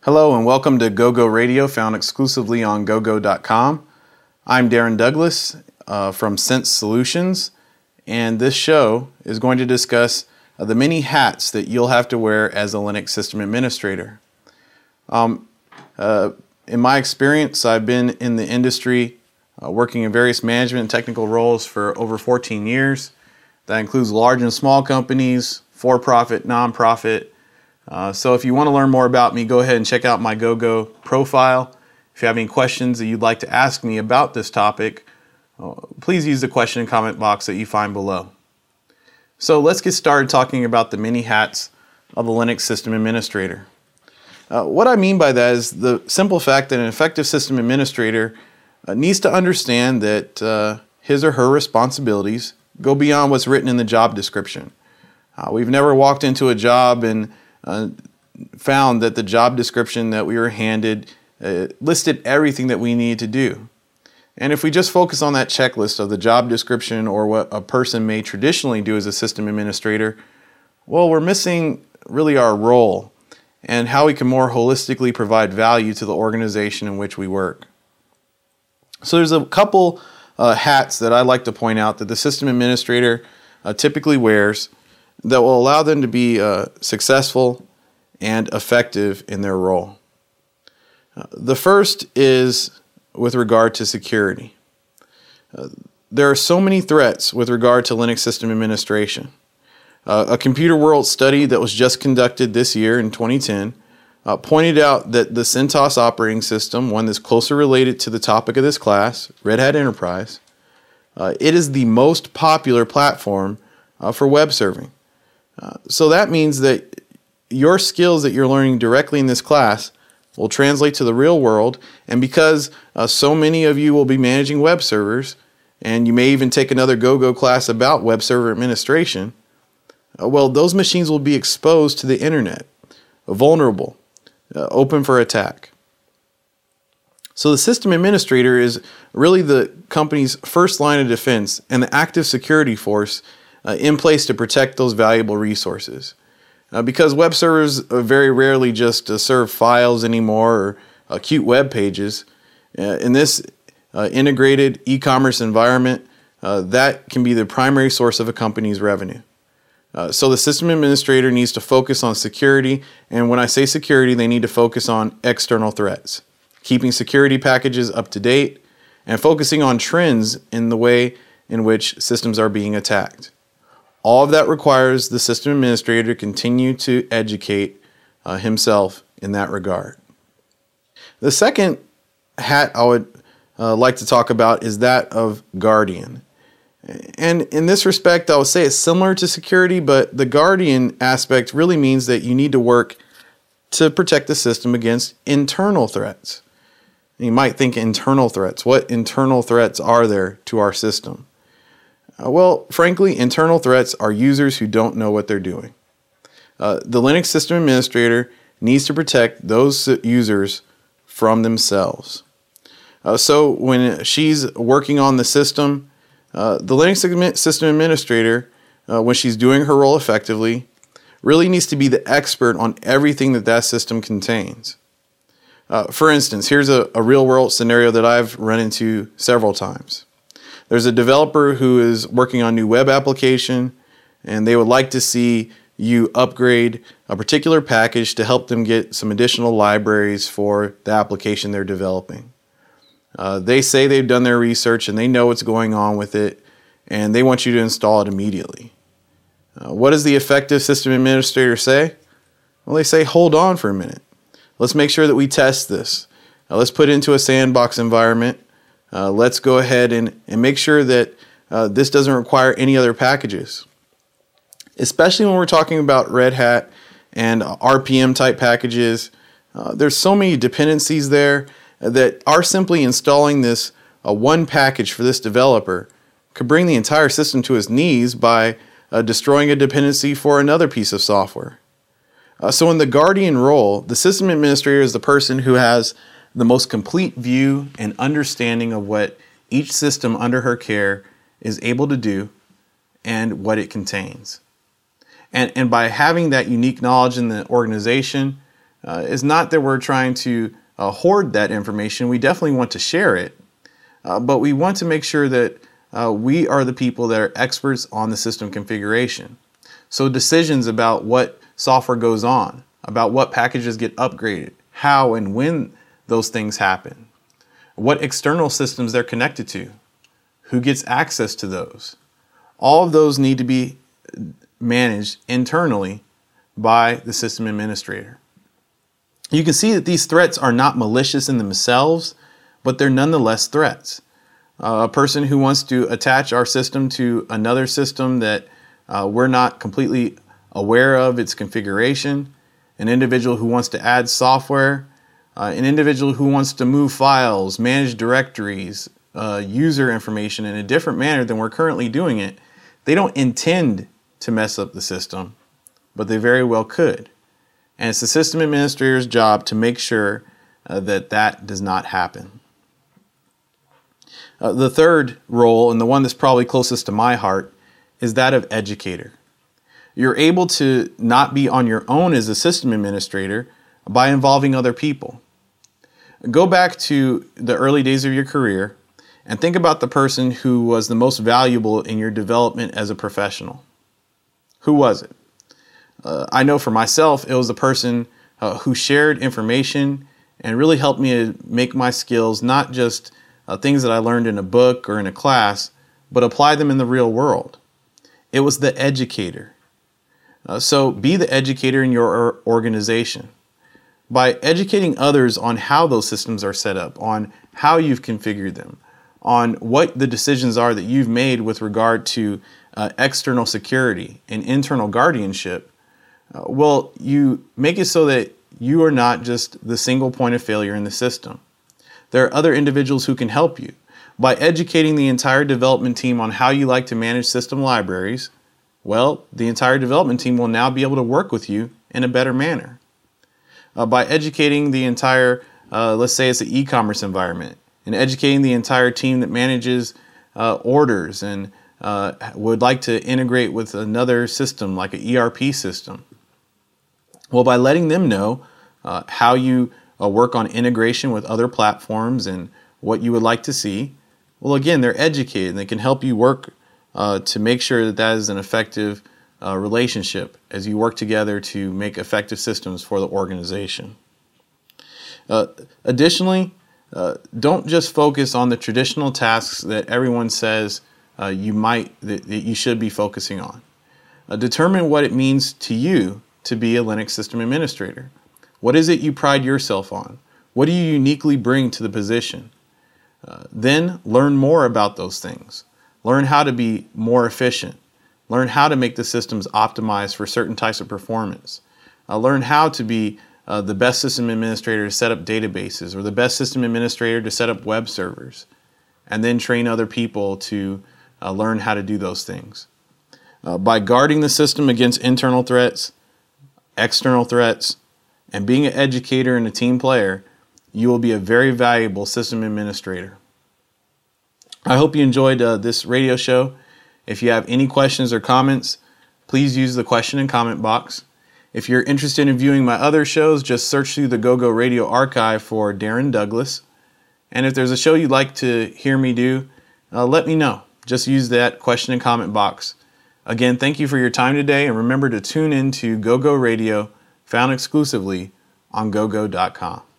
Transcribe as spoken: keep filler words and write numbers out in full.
Hello and welcome to GoGo Radio, found exclusively on gogo dot com. I'm Darren Douglas uh, from Sense Solutions, and this show is going to discuss uh, the many hats that you'll have to wear as a Linux system administrator. Um, uh, in my experience, I've been in the industry uh, working in various management and technical roles for over fourteen years. That includes large and small companies, for-profit, non-profit. Uh, so if you want to learn more about me, go ahead and check out my GoGo profile. If you have any questions that you'd like to ask me about this topic, uh, please use the question and comment box that you find below. So let's get started talking about the many hats of a Linux system administrator. Uh, what I mean by that is the simple fact that an effective system administrator uh, needs to understand that uh, his or her responsibilities go beyond what's written in the job description. Uh, we've never walked into a job and Uh, found that the job description that we were handed uh, listed everything that we needed to do. And if we just focus on that checklist of the job description or what a person may traditionally do as a system administrator, well, we're missing really our role and how we can more holistically provide value to the organization in which we work. So there's a couple uh, hats that I like to point out that the system administrator uh, typically wears that will allow them to be uh, successful and effective in their role. Uh, the first is with regard to security. Uh, there are so many threats with regard to Linux system administration. Uh, a Computer World study that was just conducted this year in twenty ten uh, pointed out that the CentOS operating system, one that's closely related to the topic of this class, Red Hat Enterprise, uh, it is the most popular platform uh, for web serving. Uh, so that means that your skills that you're learning directly in this class will translate to the real world, and because uh, so many of you will be managing web servers, and you may even take another GoGo class about web server administration, uh, well, those machines will be exposed to the internet, vulnerable, uh, open for attack. So the system administrator is really the company's first line of defense and the active security force Uh, in place to protect those valuable resources. Uh, because web servers uh, very rarely just uh, serve files anymore or uh, cute web pages. Uh, in this uh, integrated e-commerce environment, uh, that can be the primary source of a company's revenue. Uh, so the system administrator needs to focus on security, and when I say security, they need to focus on external threats, keeping security packages up to date, and focusing on trends in the way in which systems are being attacked. All of that requires the system administrator to continue to educate uh, himself in that regard. The second hat I would uh, like to talk about is that of guardian. And in this respect, I would say it's similar to security, but the guardian aspect really means that you need to work to protect the system against internal threats. You might think internal threats. What internal threats are there to our system? Uh, well, frankly, internal threats are users who don't know what they're doing. Uh, the Linux system administrator needs to protect those users from themselves. Uh, so when she's working on the system, uh, the Linux system administrator, uh, when she's doing her role effectively, really needs to be the expert on everything that that system contains. Uh, for instance, here's a, a real-world scenario that I've run into several times. There's a developer who is working on a new web application, and they would like to see you upgrade a particular package to help them get some additional libraries for the application they're developing. Uh, they say they've done their research and they know what's going on with it, and they want you to install it immediately. Uh, what does the effective system administrator say? Well, they say, hold on for a minute. Let's make sure that we test this. Uh, let's put it into a sandbox environment. Uh, let's go ahead and, and make sure that uh, this doesn't require any other packages. Especially when we're talking about Red Hat and uh, R P M type packages, uh, there's so many dependencies there that are simply installing this uh, one package for this developer could bring the entire system to its knees by uh, destroying a dependency for another piece of software. Uh, so in the guardian role, the system administrator is the person who has the most complete view and understanding of what each system under her care is able to do and what it contains. And, and by having that unique knowledge in the organization, uh, is not that we're trying to uh, hoard that information. We definitely want to share it, uh, but we want to make sure that uh, we are the people that are experts on the system configuration. So decisions about what software goes on, about what packages get upgraded, how and when those things happen, what external systems they're connected to, who gets access to those. All of those need to be managed internally by the system administrator. You can see that these threats are not malicious in themselves, but they're nonetheless threats. Uh, a person who wants to attach our system to another system that uh, we're not completely aware of its configuration, an individual who wants to add software, uh, an individual who wants to move files, manage directories, uh, user information in a different manner than we're currently doing it, they don't intend to mess up the system, but they very well could. And it's the system administrator's job to make sure uh, that that does not happen. Uh, the third role, and the one that's probably closest to my heart, is that of educator. You're able to not be on your own as a system administrator by involving other people. Go back to the early days of your career and think about the person who was the most valuable in your development as a professional. Who was it? Uh, I know for myself, it was the person uh, who shared information and really helped me to make my skills not just uh, things that I learned in a book or in a class, but apply them in the real world. It was the educator. Uh, so be the educator in your organization. By educating others on how those systems are set up, on how you've configured them, on what the decisions are that you've made with regard to uh, external security and internal guardianship, uh, well, you make it so that you are not just the single point of failure in the system. There are other individuals who can help you. By educating the entire development team on how you like to manage system libraries, well, the entire development team will now be able to work with you in a better manner. Uh, by educating the entire, uh, let's say it's an e-commerce environment, and educating the entire team that manages uh, orders and uh, would like to integrate with another system like an E R P system. Well, by letting them know uh, how you uh, work on integration with other platforms and what you would like to see, well, again, they're educated and they can help you work uh, to make sure that that is an effective uh, relationship as you work together to make effective systems for the organization. Uh, additionally, uh, don't just focus on the traditional tasks that everyone says uh, you might that, that you should be focusing on. Uh, determine what it means to you to be a Linux system administrator. What is it you pride yourself on? What do you uniquely bring to the position? Uh, then learn more about those things. Learn how to be more efficient. Learn how to make the systems optimized for certain types of performance. Uh, learn how to be uh, the best system administrator to set up databases or the best system administrator to set up web servers. And then train other people to uh, learn how to do those things. Uh, by guarding the system against internal threats, external threats, and being an educator and a team player, you will be a very valuable system administrator. I hope you enjoyed uh, this radio show. If you have any questions or comments, please use the question and comment box. If you're interested in viewing my other shows, just search through the GoGo Radio archive for Darren Douglas. And if there's a show you'd like to hear me do, uh, let me know. Just use that question and comment box. Again, thank you for your time today, and remember to tune in to GoGo Radio, found exclusively on gogo dot com.